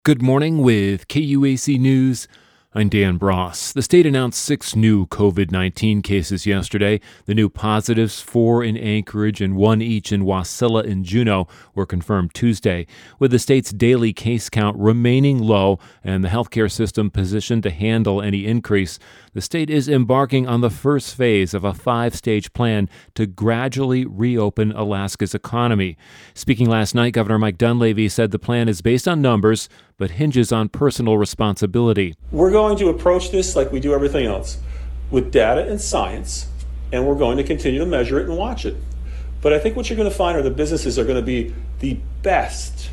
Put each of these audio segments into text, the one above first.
Good morning with KUAC News. I'm Dan Bross. The state announced 6 new COVID-19 cases yesterday. The new positives, 4 in Anchorage and 1 each in Wasilla and Juneau, were confirmed Tuesday. With the state's daily case count remaining low and the healthcare system positioned to handle any increase, the state is embarking on the first phase of a 5-stage plan to gradually reopen Alaska's economy. Speaking last night, Governor Mike Dunleavy said the plan is based on numbers, but hinges on personal responsibility. We're going to approach this like we do everything else, with data and science, and we're going to continue to measure it and watch it. But I think what you're going to find are the businesses are going to be the best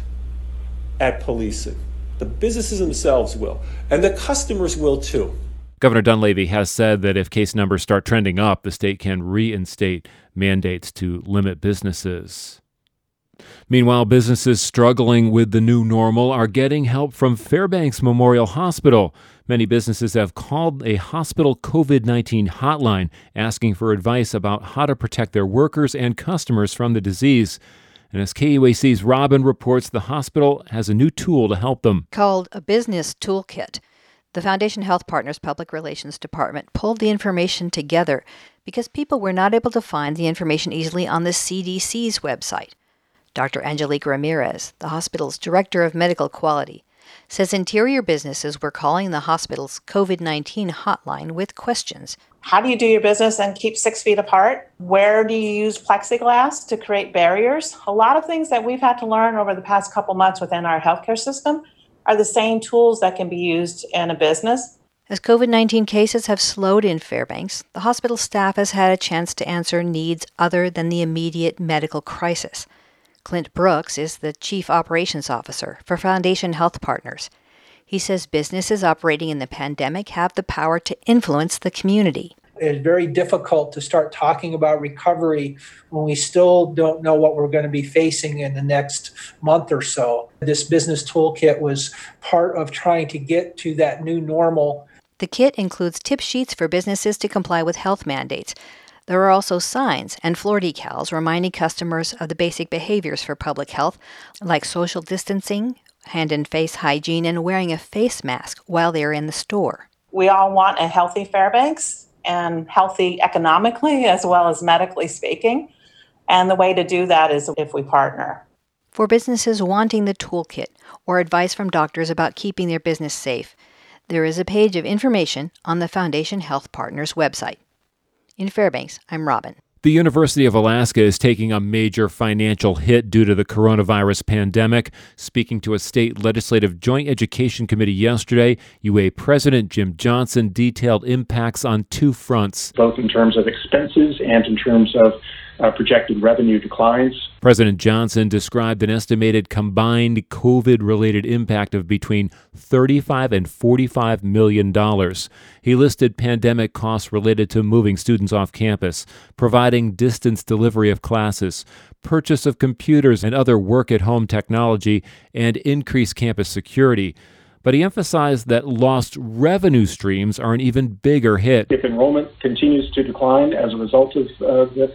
at policing. The businesses themselves will, and the customers will too. Governor Dunleavy has said that if case numbers start trending up, the state can reinstate mandates to limit businesses. Meanwhile, businesses struggling with the new normal are getting help from Fairbanks Memorial Hospital. Many businesses have called a hospital COVID-19 hotline asking for advice about how to protect their workers and customers from the disease. And as KUAC's Robin reports, the hospital has a new tool to help them. Called a business toolkit. The Foundation Health Partners Public Relations Department pulled the information together because people were not able to find the information easily on the CDC's website. Dr. Angelique Ramirez, the hospital's Director of Medical Quality, says interior businesses were calling the hospital's COVID-19 hotline with questions. How do you do your business and keep 6 feet apart? Where do you use plexiglass to create barriers? A lot of things that we've had to learn over the past couple months within our healthcare system are the same tools that can be used in a business. As COVID-19 cases have slowed in Fairbanks, the hospital staff has had a chance to answer needs other than the immediate medical crisis. Clint Brooks is the Chief Operations Officer for Foundation Health Partners. He says businesses operating in the pandemic have the power to influence the community. It's very difficult to start talking about recovery when we still don't know what we're going to be facing in the next month or so. This business toolkit was part of trying to get to that new normal. The kit includes tip sheets for businesses to comply with health mandates. There are also signs and floor decals reminding customers of the basic behaviors for public health, like social distancing, hand and face hygiene, and wearing a face mask while they're in the store. We all want a healthy Fairbanks, and healthy economically as well as medically speaking. And the way to do that is if we partner. For businesses wanting the toolkit or advice from doctors about keeping their business safe, there is a page of information on the Foundation Health Partners website. In Fairbanks, I'm Robin. The University of Alaska is taking a major financial hit due to the coronavirus pandemic. Speaking to a state legislative joint education committee yesterday, UA President Jim Johnson detailed impacts on 2 fronts. Both in terms of expenses and in terms of projected revenue declines. President Johnson described an estimated combined COVID-related impact of between $35 and $45 million. He listed pandemic costs related to moving students off campus, providing distance delivery of classes, purchase of computers and other work-at-home technology, and increased campus security. But he emphasized that lost revenue streams are an even bigger hit. If enrollment continues to decline as a result of this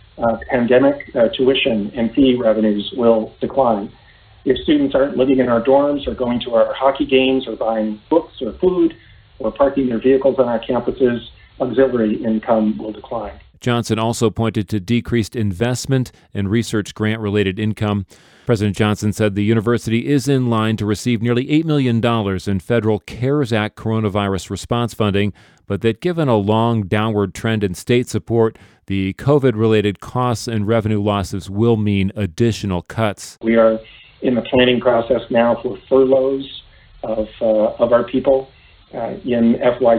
pandemic, tuition and fee revenues will decline. If students aren't living in our dorms or going to our hockey games or buying books or food or parking their vehicles on our campuses, auxiliary income will decline. Johnson also pointed to decreased investment and research grant-related income. President Johnson said the university is in line to receive nearly $8 million in federal CARES Act coronavirus response funding, but that given a long downward trend in state support, the COVID-related costs and revenue losses will mean additional cuts. We are in the planning process now for furloughs of our people in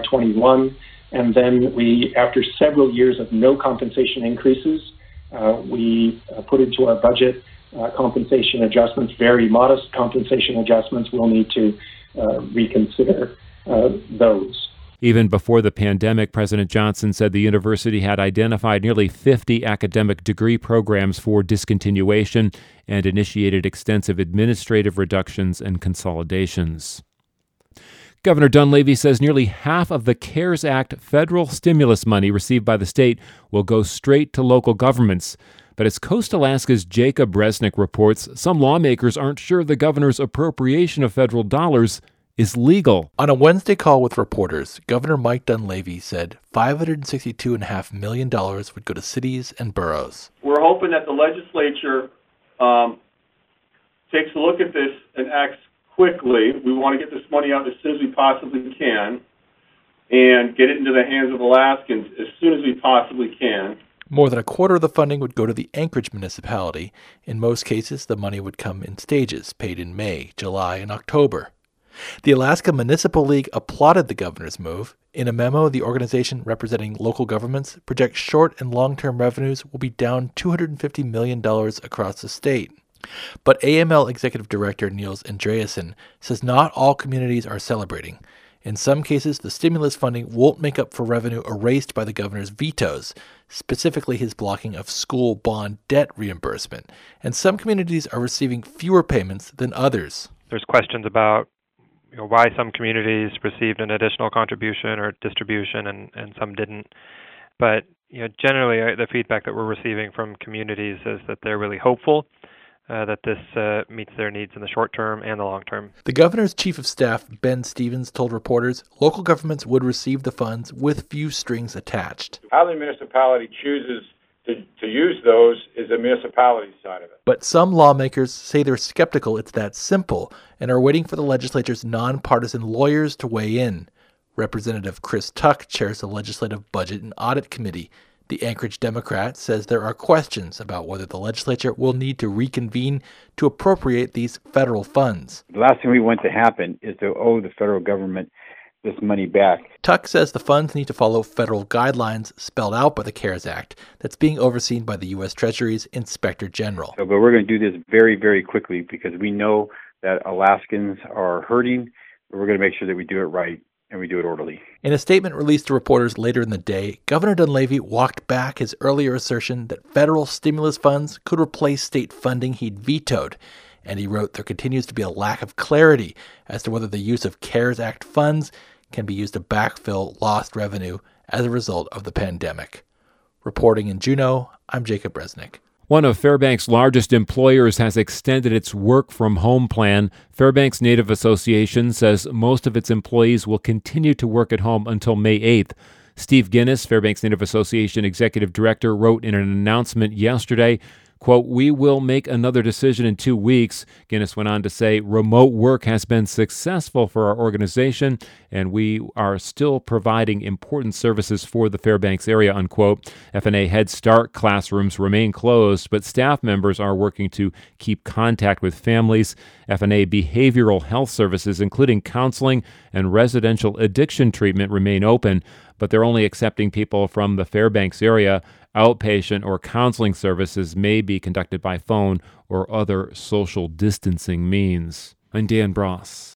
FY21. And then we, after several years of no compensation increases, we put into our budget compensation adjustments, very modest compensation adjustments. We'll need to reconsider those. Even before the pandemic, President Johnson said the university had identified nearly 50 academic degree programs for discontinuation and initiated extensive administrative reductions and consolidations. Governor Dunleavy says nearly half of the CARES Act federal stimulus money received by the state will go straight to local governments. But as Coast Alaska's Jacob Resnick reports, some lawmakers aren't sure the governor's appropriation of federal dollars is legal. On a Wednesday call with reporters, Governor Mike Dunleavy said $562.5 million would go to cities and boroughs. We're hoping that the legislature takes a look at this and acts quickly. We want to get this money out as soon as we possibly can and get it into the hands of Alaskans as soon as we possibly can. More than a quarter of the funding would go to the Anchorage municipality. In most cases, the money would come in stages, paid in May, July, and October. The Alaska Municipal League applauded the governor's move. In a memo, the organization representing local governments projects short and long-term revenues will be down $250 million across the state. But AML Executive Director Niels Andreasen says not all communities are celebrating. In some cases, the stimulus funding won't make up for revenue erased by the governor's vetoes, specifically his blocking of school bond debt reimbursement. And some communities are receiving fewer payments than others. There's questions about why some communities received an additional contribution or distribution and some didn't. But generally, the feedback that we're receiving from communities is that they're really hopeful that this meets their needs in the short term and the long term. The governor's chief of staff, Ben Stevens, told reporters local governments would receive the funds with few strings attached. How the municipality chooses to use those is the municipality's side of it. But some lawmakers say they're skeptical it's that simple and are waiting for the legislature's nonpartisan lawyers to weigh in. Representative Chris Tuck chairs the Legislative Budget and Audit Committee. The Anchorage Democrat says there are questions about whether the legislature will need to reconvene to appropriate these federal funds. The last thing we want to happen is to owe the federal government this money back. Tuck says the funds need to follow federal guidelines spelled out by the CARES Act that's being overseen by the U.S. Treasury's Inspector General. But we're going to do this very, very quickly because we know that Alaskans are hurting, but we're going to make sure that we do it right and we do it orderly. In a statement released to reporters later in the day, Governor Dunleavy walked back his earlier assertion that federal stimulus funds could replace state funding he'd vetoed. And he wrote there continues to be a lack of clarity as to whether the use of CARES Act funds can be used to backfill lost revenue as a result of the pandemic. Reporting in Juneau, I'm Jacob Resnick. One of Fairbanks' largest employers has extended its work-from-home plan. Fairbanks Native Association says most of its employees will continue to work at home until May 8th. Steve Guinness, Fairbanks Native Association Executive Director, wrote in an announcement yesterday, quote, "We will make another decision in 2 weeks." Guinness went on to say, "Remote work has been successful for our organization, and we are still providing important services for the Fairbanks area," unquote. FNA Head Start classrooms remain closed, but staff members are working to keep contact with families. FNA behavioral health services, including counseling and residential addiction treatment, remain open, but they're only accepting people from the Fairbanks area. Outpatient or counseling services may be conducted by phone or other social distancing means. I'm Dan Bross.